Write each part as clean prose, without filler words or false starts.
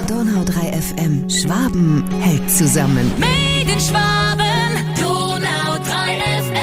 Donau 3 FM. Schwaben hält zusammen. Made in Schwaben, Donau 3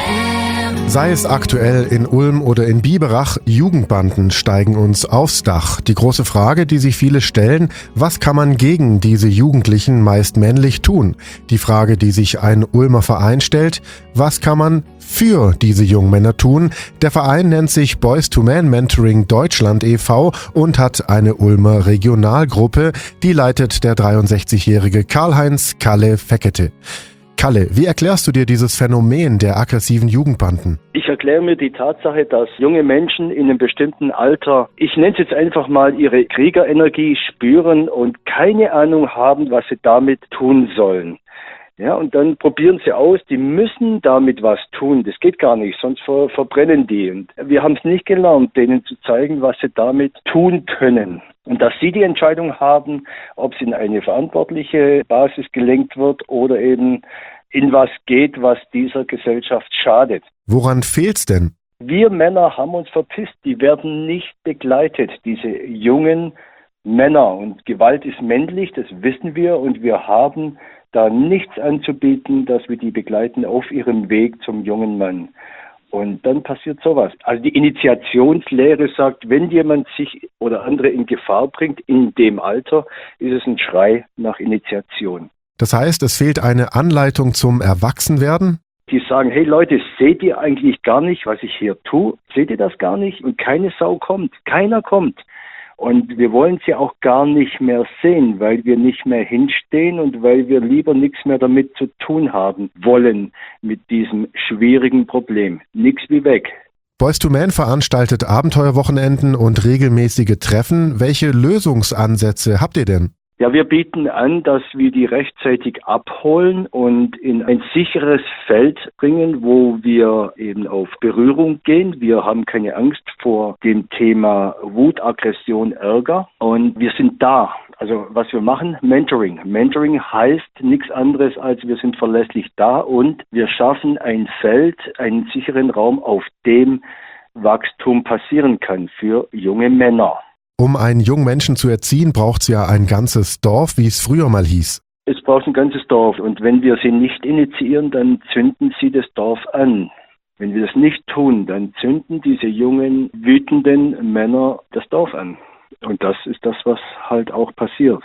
FM. Sei es aktuell in Ulm oder in Biberach, Jugendbanden steigen uns aufs Dach. Die große Frage, die sich viele stellen, was kann man gegen diese Jugendlichen, meist männlich, tun? Die Frage, die sich ein Ulmer Verein stellt, was kann man für diese jungen Männer tun? Der Verein nennt sich Boys to Men Mentoring Deutschland e.V. und hat eine Ulmer Regionalgruppe, die leitet der 63-jährige Karl-Heinz Kalle Feckete. Kalle, wie erklärst du dir dieses Phänomen der aggressiven Jugendbanden? Ich erkläre mir die Tatsache, dass junge Menschen in einem bestimmten Alter, ich nenne es jetzt einfach mal, ihre Kriegerenergie spüren und keine Ahnung haben, was sie damit tun sollen. Ja, und dann probieren sie aus, die müssen damit was tun. Das geht gar nicht, sonst verbrennen die. Und wir haben es nicht gelernt, denen zu zeigen, was sie damit tun können. Und dass sie die Entscheidung haben, ob es in eine verantwortliche Basis gelenkt wird oder eben in was geht, was dieser Gesellschaft schadet. Woran fehlt's denn? Wir Männer haben uns verpisst, die werden nicht begleitet, diese jungen Männer. Und Gewalt ist männlich, das wissen wir, und wir haben da nichts anzubieten, dass wir die begleiten auf ihrem Weg zum jungen Mann. Und dann passiert sowas. Also die Initiationslehre sagt, wenn jemand sich oder andere in Gefahr bringt in dem Alter, ist es ein Schrei nach Initiation. Das heißt, es fehlt eine Anleitung zum Erwachsenwerden? Die sagen, hey Leute, seht ihr eigentlich gar nicht, was ich hier tue? Seht ihr das gar nicht? Und keine Sau kommt, keiner kommt. Und wir wollen sie auch gar nicht mehr sehen, weil wir nicht mehr hinstehen und weil wir lieber nichts mehr damit zu tun haben wollen mit diesem schwierigen Problem. Nix wie weg. Boys to Men veranstaltet Abenteuerwochenenden und regelmäßige Treffen. Welche Lösungsansätze habt ihr denn? Ja, wir bieten an, dass wir die rechtzeitig abholen und in ein sicheres Feld bringen, wo wir eben auf Berührung gehen. Wir haben keine Angst vor dem Thema Wut, Aggression, Ärger, und wir sind da. Also was wir machen, Mentoring. Mentoring heißt nichts anderes, als wir sind verlässlich da und wir schaffen ein Feld, einen sicheren Raum, auf dem Wachstum passieren kann für junge Männer. Um einen jungen Menschen zu erziehen, braucht es ja ein ganzes Dorf, wie es früher mal hieß. Es braucht ein ganzes Dorf, und wenn wir sie nicht initiieren, dann zünden sie das Dorf an. Wenn wir das nicht tun, dann zünden diese jungen, wütenden Männer das Dorf an. Und das ist das, was halt auch passiert.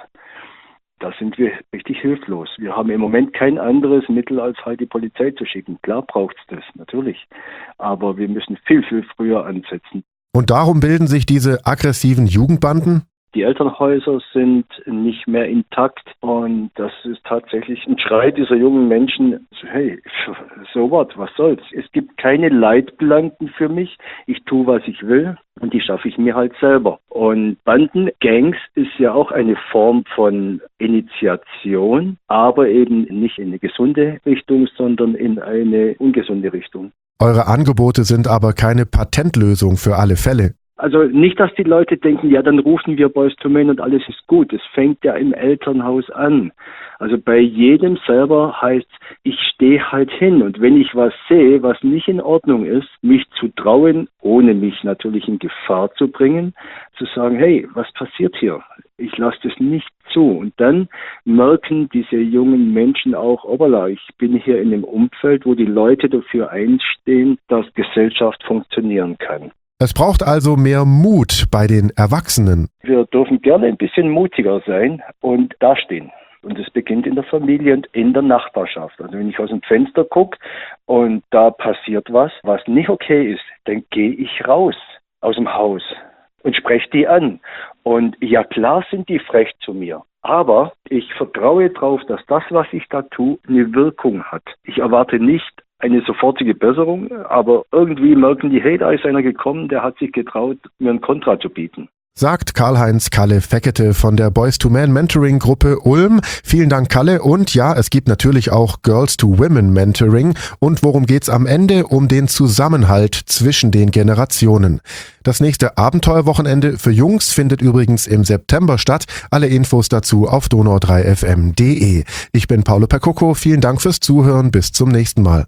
Da sind wir richtig hilflos. Wir haben im Moment kein anderes Mittel, als halt die Polizei zu schicken. Klar braucht es das, natürlich. Aber wir müssen viel, viel früher ansetzen. Und darum bilden sich diese aggressiven Jugendbanden? Die Elternhäuser sind nicht mehr intakt, und das ist tatsächlich ein Schrei dieser jungen Menschen. Hey, so was soll's? Es gibt keine Leitplanken für mich. Ich tue, was ich will, und die schaffe ich mir halt selber. Und Banden, Gangs ist ja auch eine Form von Initiation, aber eben nicht in eine gesunde Richtung, sondern in eine ungesunde Richtung. Eure Angebote sind aber keine Patentlösung für alle Fälle. Also nicht, dass die Leute denken, ja, dann rufen wir Boys to Men und alles ist gut. Es fängt ja im Elternhaus an. Also bei jedem selber heißt, ich stehe halt hin, und wenn ich was sehe, was nicht in Ordnung ist, mich zu trauen, ohne mich natürlich in Gefahr zu bringen, zu sagen, hey, was passiert hier? Ich lasse das nicht zu. Und dann merken diese jungen Menschen auch, obala, ich bin hier in einem Umfeld, wo die Leute dafür einstehen, dass Gesellschaft funktionieren kann. Es braucht also mehr Mut bei den Erwachsenen. Wir dürfen gerne ein bisschen mutiger sein und dastehen. Und es beginnt in der Familie und in der Nachbarschaft. Also wenn ich aus dem Fenster gucke und da passiert was nicht okay ist, dann gehe ich raus aus dem Haus und spreche die an. Und ja, klar sind die frech zu mir. Aber ich vertraue darauf, dass das, was ich da tue, eine Wirkung hat. Ich erwarte nicht eine sofortige Besserung, aber irgendwie merken die, hey, da ist einer gekommen, der hat sich getraut, mir ein Kontra zu bieten. Sagt Karl-Heinz Kalle Feckete von der Boys to Men Mentoring Gruppe Ulm. Vielen Dank, Kalle. Und ja, es gibt natürlich auch Girls to Women Mentoring. Und worum geht's am Ende? Um den Zusammenhalt zwischen den Generationen. Das nächste Abenteuerwochenende für Jungs findet übrigens im September statt. Alle Infos dazu auf donau3fm.de. Ich bin Paolo Percocco. Vielen Dank fürs Zuhören. Bis zum nächsten Mal.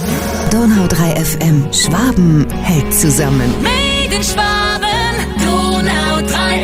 Donau 3 FM. Schwaben hält zusammen. Made in Schwaben, Donau 3